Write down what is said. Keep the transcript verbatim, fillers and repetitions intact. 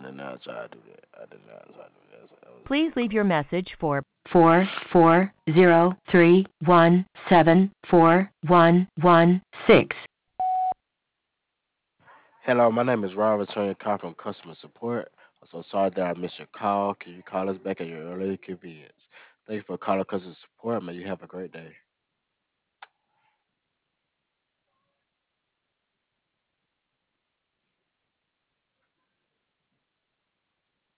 did not try to do that. I did not try to do that. So that was Please a leave your call. message for four four zero three one seven four one one six. Hello, my name is Ron, returning call from customer support. I'm so sorry that I missed your call. Can you call us back at your earliest convenience? Thank you for calling customer support. May you have a great day.